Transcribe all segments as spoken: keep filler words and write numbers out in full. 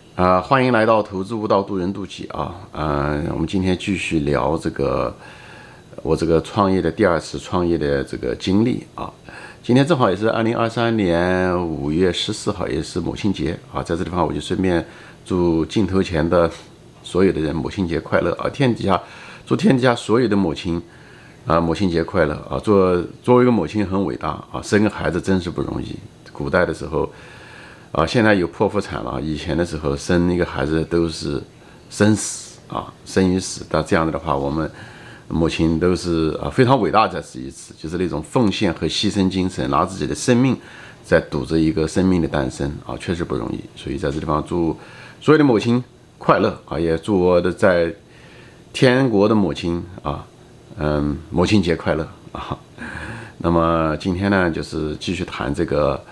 啊、呃欢迎来到投资悟道渡人渡己啊！嗯、呃，我们今天继续聊这个我这个创业的第二次创业的这个经历啊。今天正好也是二零二三年五月十四号，也是母亲节啊，在这地方我就顺便祝镜头前的所有的人母亲节快乐啊！天底下祝天底下所有的母亲啊母亲节快乐啊！做作为一个母亲很伟大啊，生个孩子真是不容易。古代的时候。啊，现在有剖腹产了。以前的时候生一个孩子都是生死啊，生与死。但这样子的话，我们母亲都是啊非常伟大的是一次，就是那种奉献和牺牲精神，拿自己的生命在赌着一个生命的诞生啊，确实不容易。所以在这地方祝所有的母亲快乐啊，也祝我的在天国的母亲啊，嗯，母亲节快乐啊。那么今天呢，就是继续谈这个。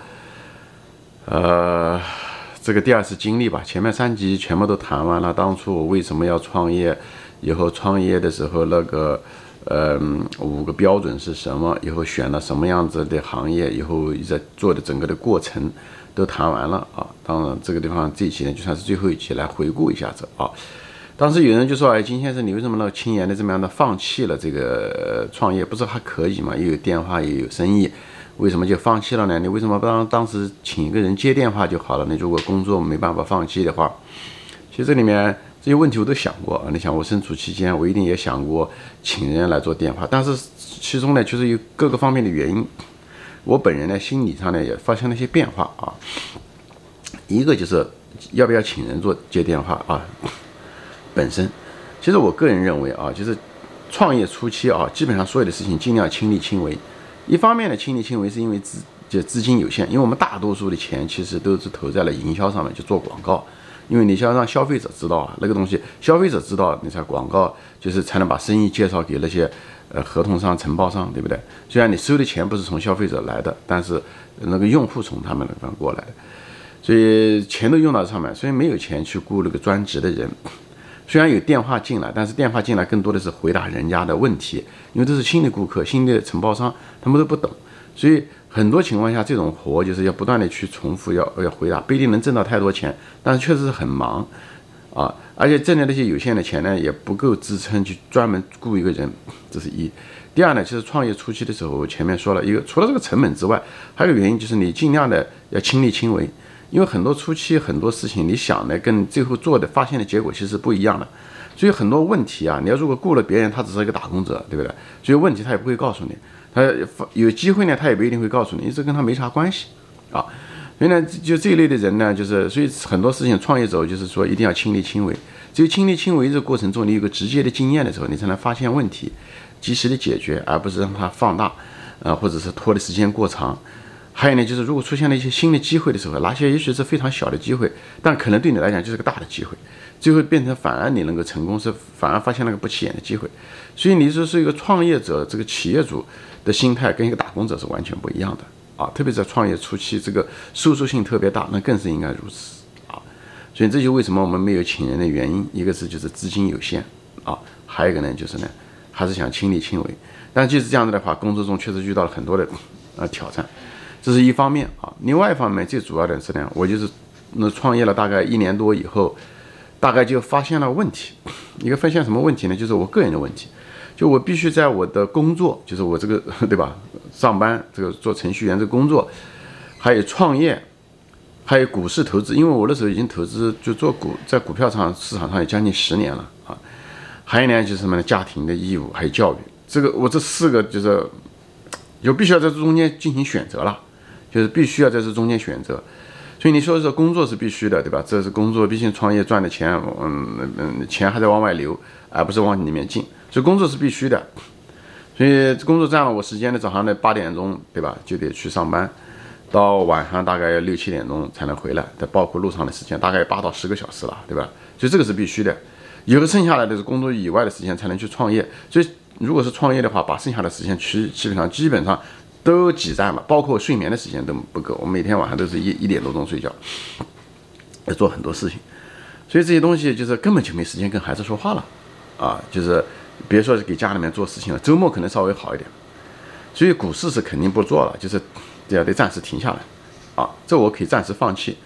呃，这个第二次经历吧，前面三集全部都谈完了。当初我为什么要创业？以后创业的时候那个，呃，五个标准是什么？以后选了什么样子的行业？以后在做的整个的过程都谈完了啊。当然，这个地方这一期呢，就算是最后一期来回顾一下子啊。当时有人就说：“哎，金先生，你为什么那么轻言的这么样的放弃了这个创业？不是还可以吗？又有电话，又有生意。”为什么就放弃了呢？你为什么不当当时请一个人接电话就好了？你如果工作没办法放弃的话，其实这里面这些问题我都想过啊。你想，我身处期间，我一定也想过请人来做电话，但是其中呢，确实有各个方面的原因。我本人呢，心理上呢也发生了一些变化啊。一个就是要不要请人做接电话啊？本身，其实我个人认为啊，就是创业初期啊，基本上所有的事情尽量亲力亲为。一方面的亲力亲为是因为资就资金有限，因为我们大多数的钱其实都是投在了营销上面，就做广告。因为你想让消费者知道啊，那个东西消费者知道，你才广告就是才能把生意介绍给那些呃合同商、承包商，对不对？虽然你收的钱不是从消费者来的，但是那个用户从他们那边过来的，所以钱都用到上面，所以没有钱去雇那个专职的人。虽然有电话进来，但是电话进来更多的是回答人家的问题，因为都是新的顾客、新的承包商，他们都不懂，所以很多情况下这种活就是要不断的去重复，要要回答，不一定能挣到太多钱，但是确实是很忙啊，而且挣的那些有限的钱呢，也不够支撑去专门雇一个人，这是一。第二呢，其实创业初期的时候，我前面说了一个，除了这个成本之外，还有一个原因就是你尽量的要亲力亲为。因为很多初期很多事情，你想的跟最后做的发现的结果其实不一样的，所以很多问题啊，你要如果雇了别人，他只是一个打工者，对不对？所以问题他也不会告诉你，他有机会呢，他也不一定会告诉你，这跟他没啥关系啊。所以呢，就这一类的人呢，就是所以很多事情创业者就是说一定要亲力亲为，只有亲力亲为这个过程中，你有个直接的经验的时候，你才能发现问题，及时的解决，而不是让它放大，呃，或者是拖的时间过长。还有呢，就是如果出现了一些新的机会的时候，哪些也许是非常小的机会，但可能对你来讲就是个大的机会，最后变成反而你能够成功，是反而发现了个不起眼的机会。所以你说是一个创业者，这个企业主的心态跟一个打工者是完全不一样的啊！特别在创业初期，这个收缩性特别大，那更是应该如此啊！所以这就为什么我们没有请人的原因，一个是就是资金有限啊，还有一个呢就是呢，还是想亲力亲为。但即使这样子的话，工作中确实遇到了很多的呃挑战。这是一方面啊，另外一方面最主要的是呢，我就是那创业了大概一年多以后，大概就发现了问题。一个发现什么问题呢？就是我个人的问题，就我必须在我的工作，就是我这个对吧，上班这个做程序员这个工作，还有创业，还有股市投资，因为我那时候已经投资就做股，在股票场市场上有将近十年了啊。还有呢就是什么呢？家庭的义务还有教育，这个我这四个就是就必须要在这中间进行选择了。就是必须要在这中间选择，所以你说这工作是必须的，对吧？这是工作，毕竟创业赚的钱，嗯嗯，钱还在往外流，而不是往里面进，所以工作是必须的。所以工作占了我时间的，早上的八点钟，对吧，就得去上班，到晚上大概六七点钟才能回来，再包括路上的时间，大概八到十个小时了，对吧？所以这个是必须的。以后剩下来的是工作以外的时间才能去创业，所以如果是创业的话，把剩下的时间去基本上基本上。都挤占了，包括睡眠的时间都不够。我每天晚上都是一一点多钟睡觉，要做很多事情，所以这些东西就是根本就没时间跟孩子说话了啊！就是别说是给家里面做事情了，周末可能稍微好一点。所以股市是肯定不做了，就是要得暂时停下来啊！这我可以暂时放弃，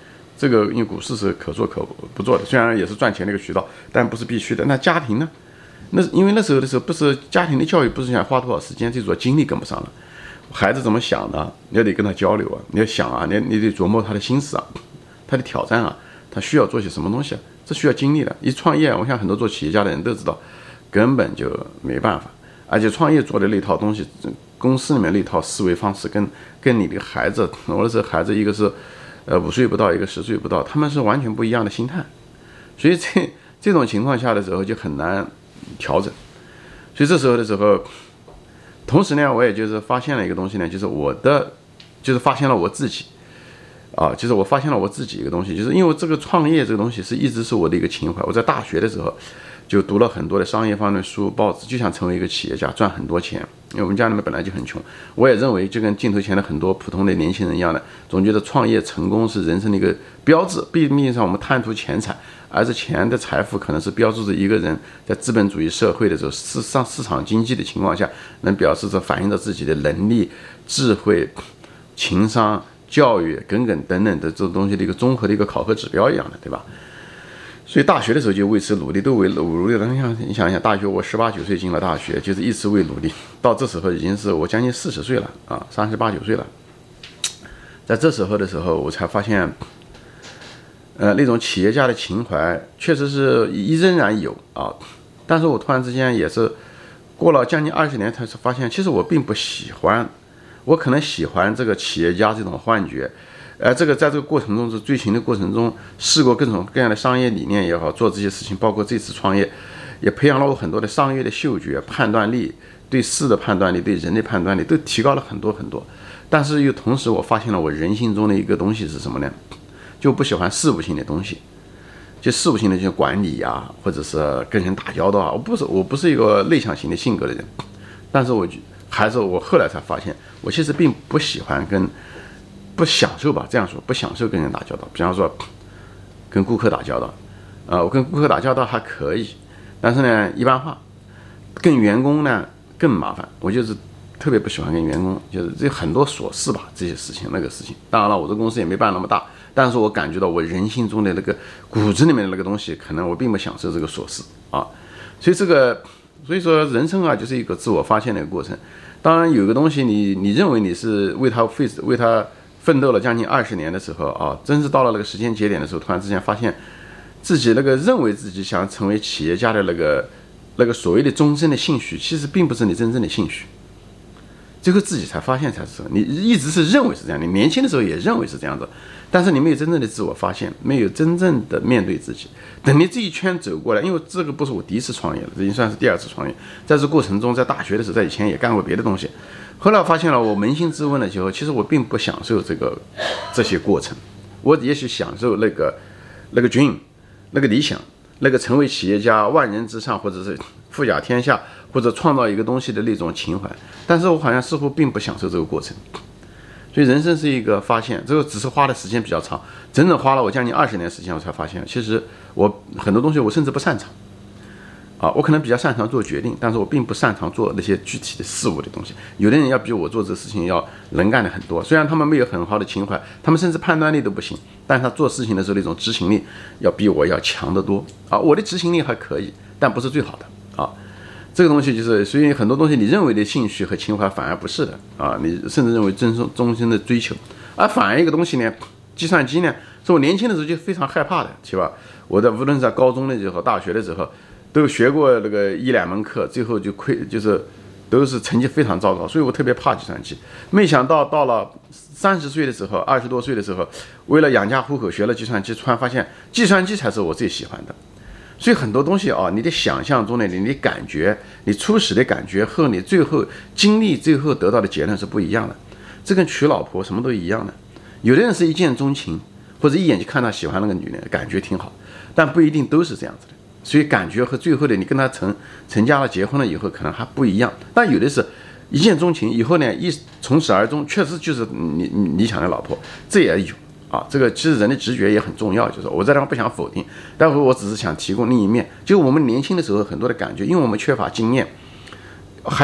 这个因为股市是可做可不做的，虽然也是赚钱的一个渠道，但不是必须的。那家庭呢？那因为那时候的时候，不是家庭的教育，不是想花多少时间，这主要精力跟不上了。孩子怎么想的，你要得跟他交流啊，你要想啊，你你得琢磨他的心思啊，他的挑战啊，他需要做些什么东西啊，这需要精力的。一创业，我想很多做企业家的人都知道，根本就没办法。而且创业做的那套东西，公司里面那套思维方式跟跟你的孩子，我的这孩子一个是呃五岁不到，一个十岁不到，他们是完全不一样的心态，所以这这种情况下的时候就很难调整。所以这时候的时候，同时呢，我也就是发现了一个东西呢，就是我的就是发现了我自己啊，就是我发现了我自己一个东西，就是因为这个创业这个东西是一直是我的一个情怀。我在大学的时候就读了很多的商业方面的书报纸，就想成为一个企业家，赚很多钱。因为我们家里面本来就很穷，我也认为就跟镜头前的很多普通的年轻人一样的，总觉得创业成功是人生的一个标志。毕竟上我们贪图钱财，而是钱的财富可能是标志着一个人在资本主义社会的时候，市上市场经济的情况下，能表示着反映着自己的能力、智慧、情商、教育等等等等的这种东西的一个综合的一个考核指标一样的，对吧？所以大学的时候就为此努力，都为努力了。你想，你想一想，大学我十八九岁进了大学，就是一直为努力，到这时候已经是我将近四十岁了啊，三十八九岁了。在这时候的时候，我才发现，呃，那种企业家的情怀确实是依仍然有啊。但是我突然之间也是过了将近二十年，才是发现，其实我并不喜欢，我可能喜欢这个企业家这种幻觉。而这个在这个过程中，是追寻的过程中，试过各种各样的商业理念也好，做这些事情，包括这次创业，也培养了我很多的商业的嗅觉、判断力，对事的判断力，对人的判断力，都提高了很多很多。但是又同时，我发现了我人性中的一个东西是什么呢？就不喜欢事务性的东西，就事务性的这些管理啊，或者是跟人打交道啊。我不是我不是一个内向型的性格的人，但是我还是我后来才发现，我其实并不喜欢跟。不享受吧，这样说不享受跟人打交道。比方说，跟顾客打交道，呃，我跟顾客打交道还可以，但是呢，一般化。跟员工呢更麻烦，我就是特别不喜欢跟员工，就是这很多琐事吧，这些事情那个事情。当然了，我的公司也没办那么大，但是我感觉到我人性中的那个骨子里面的那个东西，可能我并不享受这个琐事啊。所以这个，所以说人生啊，就是一个自我发现的一个过程。当然，有个东西你你认为你是为他费为他。奋斗了将近二十年的时候啊，真是到了那个时间节点的时候，突然之间发现自己那个认为自己想成为企业家的那个那个所谓的终身的兴趣，其实并不是你真正的兴趣。最后自己才发现才是，你一直是认为是这样，你年轻的时候也认为是这样子，但是你没有真正的自我发现，没有真正的面对自己。等你这一圈走过来，因为这个不是我第一次创业了，这已经算是第二次创业。在这过程中，在大学的时候，在以前也干过别的东西。后来我发现了，我扪心自问的时候，其实我并不享受这个这些过程。我也许享受那个那个 dream， 那个理想，那个成为企业家、万人之上，或者是富甲天下，或者创造一个东西的那种情怀。但是我好像似乎并不享受这个过程。所以人生是一个发现，这个只是花的时间比较长，整整花了我将近二十年时间，我才发现，其实我很多东西我甚至不擅长。啊，我可能比较擅长做决定，但是我并不擅长做那些具体的事物的东西。有的人要比我做这个事情要能干的很多，虽然他们没有很好的情怀，他们甚至判断力都不行，但是他做事情的时候那种执行力要比我要强得多。啊，我的执行力还可以，但不是最好的。啊，这个东西就是，所以很多东西你认为的兴趣和情怀反而不是的。啊，你甚至认为终身终身的追求，而反而一个东西呢，计算机呢，是我年轻的时候就非常害怕的，是吧？我在无论在高中的时候、大学的时候。都学过那个一两门课，最后就亏，就是都是成绩非常糟糕，所以我特别怕计算机。没想到到了三十岁的时候，二十多岁的时候，为了养家糊口学了计算机，突然发现计算机才是我最喜欢的。所以很多东西啊，你的想象中的你的感觉，你初始的感觉和你最后经历最后得到的结论是不一样的。这跟娶老婆什么都一样的。有的人是一见钟情，或者一眼就看到喜欢那个女人，感觉挺好，但不一定都是这样子的。所以感觉和最后的你跟他成成家了、结婚了以后可能还不一样。但有的是一见钟情以后呢，一从始而终，确实就是你你你想的老婆，这也有啊。这个其实人的直觉也很重要，就是我在这不想否定，待会我只是想提供另一面。就我们年轻的时候很多的感觉，因为我们缺乏经验，而且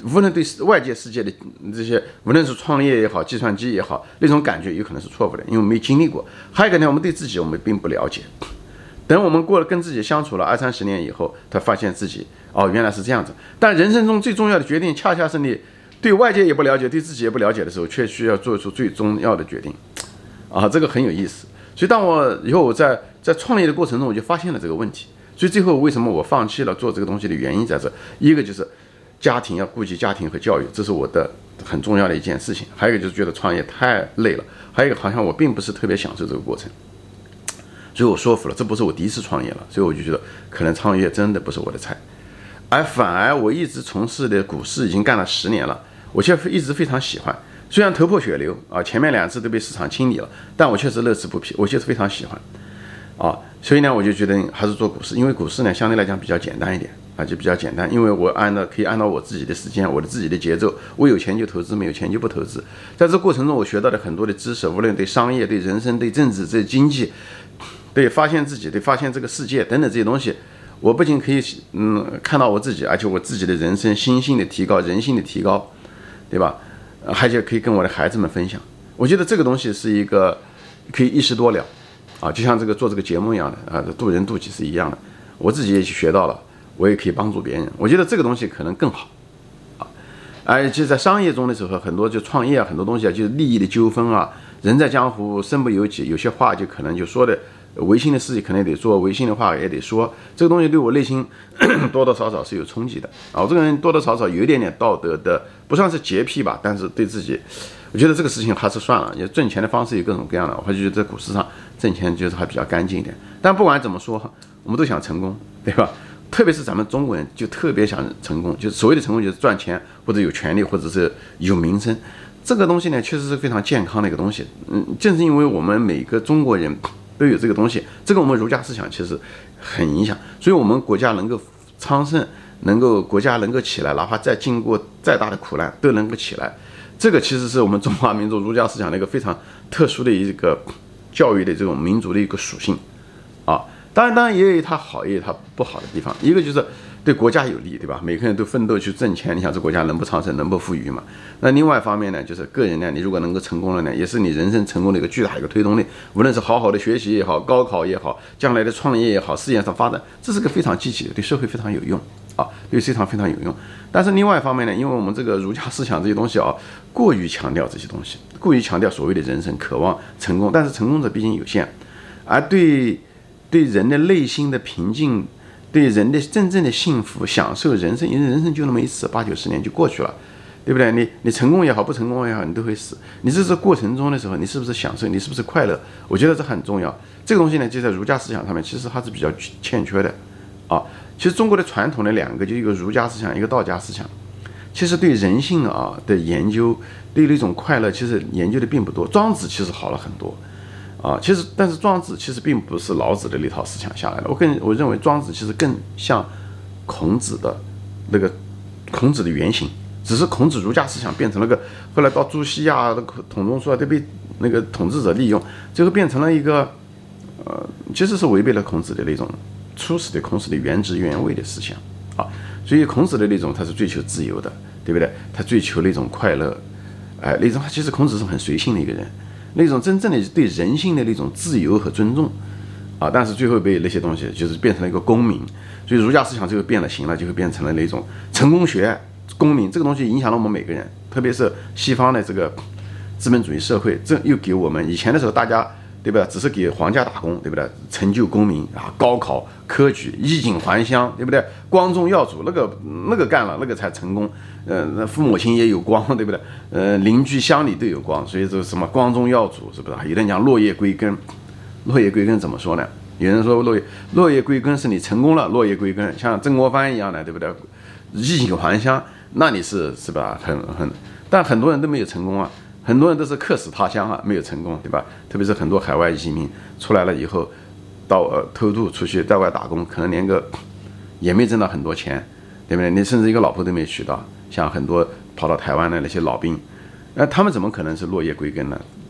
无论对外界世界的这些，无论是创业也好，计算机也好，那种感觉有可能是错误的，因为没经历过。还有一个呢，我们对自己我们并不了解。等我们过了跟自己相处了二三十年以后，他发现自己哦原来是这样子。但人生中最重要的决定，恰恰是你对外界也不了解，对自己也不了解的时候，却需要做出最重要的决定。啊，这个很有意思。所以当我以后我在在创业的过程中，我就发现了这个问题。所以最后为什么我放弃了做这个东西的原因在这，一个就是家庭要顾及家庭和教育，这是我的很重要的一件事情。还有一个就是觉得创业太累了，还有一个好像我并不是特别享受这个过程。所以我说服了，这不是我第一次创业了，所以我就觉得可能创业真的不是我的菜。而反而我一直从事的股市已经干了十年了，我却一直非常喜欢。虽然头破血流啊，前面两次都被市场清理了，但我确实乐此不疲，我确实非常喜欢啊。所以呢，我就觉得还是做股市，因为股市呢相对来讲比较简单一点啊，就比较简单，因为我按照可以按照我自己的时间，我的自己的节奏，我有钱就投资，没有钱就不投资。在这过程中，我学到了很多的知识，无论对商业、对人生、对政治、对经济。对，发现自己，对发现这个世界等等这些东西，我不仅可以嗯看到我自己，而且我自己的人生心性的提高，人性的提高，对吧？而且可以跟我的孩子们分享。我觉得这个东西是一个可以一石多鸟啊，就像这个做这个节目一样的啊，渡人渡己是一样的。我自己也学到了，我也可以帮助别人。我觉得这个东西可能更好啊。而且在商业中的时候，很多就创业啊，很多东西啊，就是利益的纠纷啊，人在江湖身不由己，有些话就可能就说的。违心的事情可能也得做，违心的话也得说，这个东西对我内心多多少少是有冲击的啊。我这个人多多少少有一点点道德的，不算是洁癖吧，但是对自己，我觉得这个事情还是算了。也挣钱的方式有各种各样的，我就觉得在股市上挣钱就是还比较干净一点。但不管怎么说，我们都想成功，对吧？特别是咱们中国人就特别想成功，就是所谓的成功就是赚钱或者有权利或者是有名声。这个东西呢，确实是非常健康的一个东西。嗯，正是因为我们每个中国人。都有这个东西，这个我们儒家思想其实很影响，所以我们国家能够昌盛，能够国家能够起来，哪怕再经过再大的苦难都能够起来，这个其实是我们中华民族儒家思想的一个非常特殊的一个教育的这种民族的一个属性啊。当然，当然也有它好，也有它不好的地方。一个就是对国家有利，对吧？每个人都奋斗去挣钱，你想这国家能不昌盛，能不富裕嘛？那另外一方面呢，就是个人呢，你如果能够成功了呢，也是你人生成功的一个巨大的一个推动力。无论是好好的学习也好，高考也好，将来的创业也好，事业上发展，这是个非常积极的，对社会非常有用啊，对市场非常有用。但是另外一方面呢，因为我们这个儒家思想这些东西啊，过于强调这些东西，过于强调所谓的人生渴望成功，但是成功者毕竟有限，而对。对人的内心的平静，对人的真正的幸福、享受人生，因为人生就那么一次，八九十年就过去了，对不对？你你成功也好，不成功也好，你都会死。你在这过程中的时候，你是不是享受？你是不是快乐？我觉得这很重要。这个东西呢，就在儒家思想上面，其实它是比较欠缺的啊。其实中国的传统的两个，就一个儒家思想，一个道家思想，其实对人性啊的研究，对那种快乐，其实研究的并不多。庄子其实好了很多。啊，其实，但是庄子其实并不是老子的那套思想下来的。我更我认为庄子其实更像孔子的那个孔子的原型，只是孔子儒家思想变成了个，后来到朱熹啊、董仲舒啊都被那个统治者利用，最后变成了一个，呃，其实是违背了孔子的那种初始的孔子的原汁原味的思想啊。所以孔子的那种他是追求自由的，对不对？他追求那种快乐，哎、呃，那种其实孔子是很随性的一个人。那种真正的对人性的那种自由和尊重啊，但是最后被那些东西就是变成了一个公民，所以儒家思想最后变了形了，就会变成了那种成功学、公民这个东西影响了我们每个人，特别是西方的这个资本主义社会，这又给我们以前的时候大家对吧，只是给皇家打工，对不对？成就公民啊，高考、科举、衣锦还乡，对不对？光宗耀祖，那个那个干了，那个才成功。呃，父母亲也有光，对不对？呃，邻居乡里都有光，所以这什么光宗耀祖，是不是？有人讲落叶归根，落叶归根怎么说呢？有人说落叶落叶归根是你成功了，落叶归根，像曾国藩一样的，对不对？衣锦还乡，那你是是吧？很很，但很多人都没有成功啊。很多人都是客死他乡啊，没有成功，对吧？特别是很多海外移民出来了以后，到呃偷渡出去在外打工，可能连个也没挣到很多钱，对不对？你甚至一个老婆都没娶到。像很多跑到台湾的那些老兵，那他们怎么可能是落叶归根呢？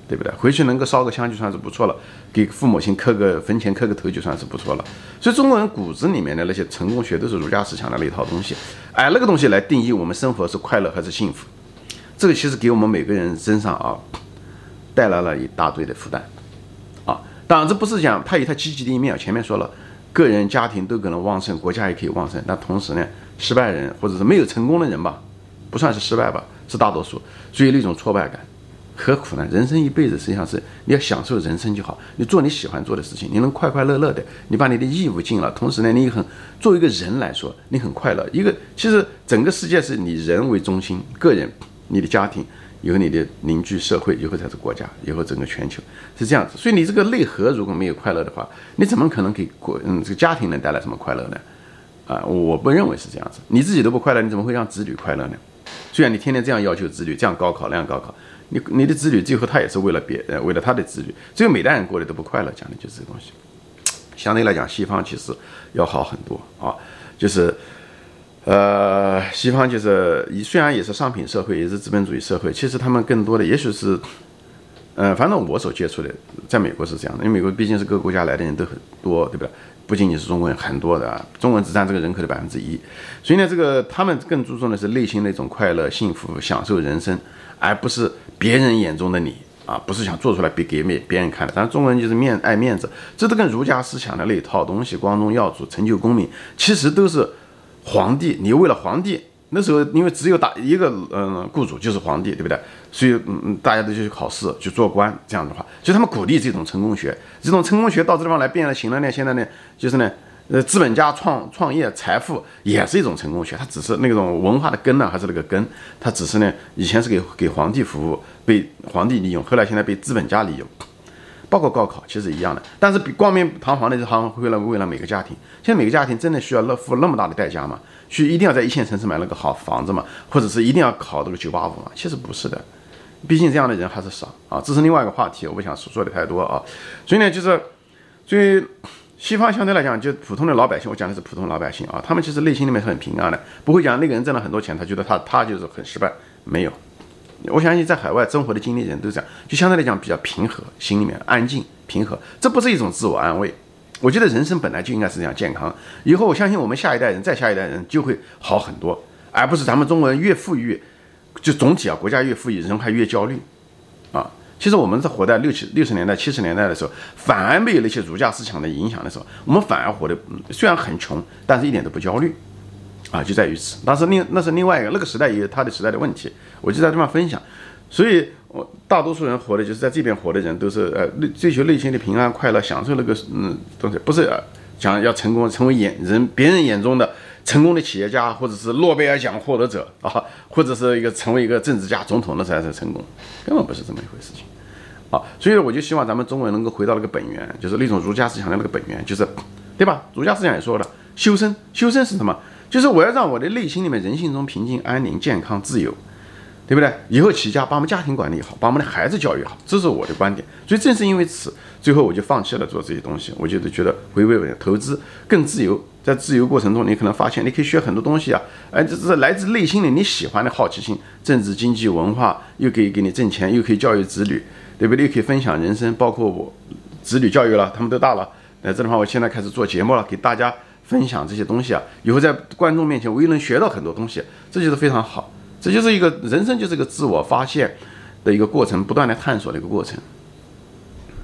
对不对？回去能够烧个香就算是不错了，给父母亲磕个坟前磕个头就算是不错了。所以中国人骨子里面的那些成功学都是儒家思想的那一套东西，哎，那个东西来定义我们生活是快乐还是幸福，这个其实给我们每个人身上啊带来了一大堆的负担啊。当然这不是讲它有它积极的一面，前面说了，个人家庭都可能旺盛，国家也可以旺盛，但同时呢，失败人或者是没有成功的人吧，不算是失败吧，是大多数，所以那种挫败感。何苦呢？人生一辈子实际上是你要享受人生就好，你做你喜欢做的事情，你能快快乐乐的，你把你的义务尽了，同时呢，你很作为一个人来说，你很快乐。一个其实整个世界是你人为中心，个人、你的家庭，以后你的邻居、社会，以后才是国家，以后整个全球是这样子。所以你这个内核如果没有快乐的话，你怎么可能给国嗯这个家庭能带来什么快乐呢？啊，我不认为是这样子。你自己都不快乐，你怎么会让子女快乐呢？虽然你天天这样要求子女，这样高考那样高考。你你的子女最后他也是为了别呃为了他的子女，只有每代人过得都不快乐，讲的就是这个东西。相对来讲，西方其实要好很多啊，就是呃西方就是虽然也是商品社会，也是资本主义社会，其实他们更多的也许是呃反正我所接触的，在美国是这样的，因为美国毕竟是各个国家来的人都很多，对不对？不仅仅是中国人，很多的啊，中国人只占这个人口的百分之一，所以呢，这个他们更注重的是内心的一种快乐、幸福、享受人生，而不是别人眼中的你啊，不是想做出来给给别人看的。但是中国人就是面爱面子，这都跟儒家思想的那一套东西，光宗耀祖、成就功名，其实都是皇帝。你为了皇帝，那时候因为只有打一个嗯雇主就是皇帝，对不对？所以嗯大家都去考试去做官，这样的话，就他们鼓励这种成功学，这种成功学到这地方来变了形了呢。现在呢，就是呢。呃，资本家创创业财富也是一种成功学，它只是那种文化的根呢，还是那个根，它只是呢，以前是给给皇帝服务，被皇帝利用，后来现在被资本家利用，包括高考其实一样的，但是比光明堂皇的就好像为了为了每个家庭，现在每个家庭真的需要付那么大的代价吗？去一定要在一线城市买那个好房子吗？或者是一定要考这个九八五吗？其实不是的，毕竟这样的人还是少啊，这是另外一个话题，我不想说的太多啊，所以呢，就是所以。西方相对来讲，就普通的老百姓，我讲的是普通老百姓啊，他们其实内心里面是很平安的，不会讲那个人挣了很多钱，他觉得他他就是很失败，没有。我相信在海外生活的经历人都这样，就相对来讲比较平和，心里面安静平和，这不是一种自我安慰。我觉得人生本来就应该是这样健康，以后我相信我们下一代人、再下一代人就会好很多，而不是咱们中国人越富裕，就总体啊国家越富裕，人还越焦虑啊。其实我们在活在六七六十年代、七十年代的时候，反而没有那些儒家思想的影响的时候，我们反而活得虽然很穷，但是一点都不焦虑，啊，就在于此。但是另那是另外一个那个时代也有他的时代的问题，我就在这边分享。所以，我大多数人活的就是在这边活的人都是呃追求内心的平安快乐，享受那个嗯东西，不是想要成功，成为眼人别人眼中的成功的企业家，或者是诺贝尔奖获得者啊，或者是一个成为一个政治家、总统，那才是成功，根本不是这么一回事情。啊，所以我就希望咱们中国人能够回到那个本源，就是那种儒家思想的那个本源，就是，对吧？儒家思想也说了，修身，修身是什么？就是我要让我的内心里面人性中平静、安宁、健康、自由，对不对？以后起家把我们家庭管理好，把我们的孩子教育好，这是我的观点。所以正是因为此，最后我就放弃了做这些东西，我就觉得回归投资更自由。在自由过程中，你可能发现你可以学很多东西啊，哎，这是来自内心的你喜欢的好奇心，政治、经济、文化，又可以给你挣钱，又可以教育子女。对不对？可以分享人生，包括我子女教育了，他们都大了。那这的话，我现在开始做节目了，给大家分享这些东西啊。以后在观众面前，我又能学到很多东西，这就是非常好。这就是一个人生，就是一个自我发现的一个过程，不断的探索的一个过程。